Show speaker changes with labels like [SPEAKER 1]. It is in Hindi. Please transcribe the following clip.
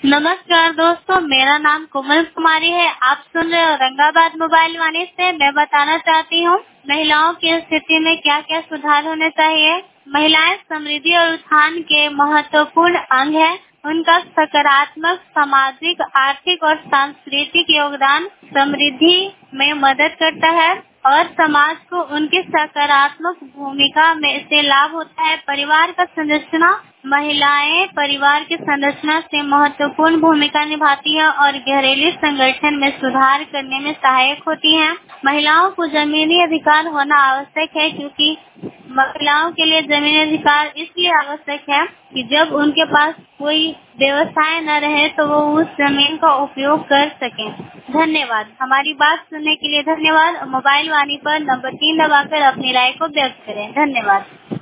[SPEAKER 1] नमस्कार दोस्तों, मेरा नाम कोमल कुमारी है। आप सुन रहे हो औरंगाबाद मोबाइल वाणी से। मैं बताना चाहती हूँ महिलाओं की स्थिति में क्या क्या सुधार होने चाहिए। महिलाएं समृद्धि और उत्थान के महत्वपूर्ण अंग है। उनका सकारात्मक सामाजिक, आर्थिक और सांस्कृतिक योगदान समृद्धि में मदद करता है और समाज को उनकी सकारात्मक भूमिका में से लाभ होता है। परिवार का संरचना, महिलाएं परिवार की संरचना से महत्वपूर्ण भूमिका निभाती हैं और घरेलू संगठन में सुधार करने में सहायक होती हैं। महिलाओं को जमीनी अधिकार होना आवश्यक है, क्योंकि महिलाओं के लिए जमीनी अधिकार इसलिए आवश्यक है कि जब उनके पास कोई व्यवसाय न रहे तो वो उस जमीन का उपयोग कर सकें। धन्यवाद। हमारी बात सुनने के लिए धन्यवाद। मोबाइल वाणी पर नंबर 3 दबाकर अपनी राय को व्यक्त करें। धन्यवाद।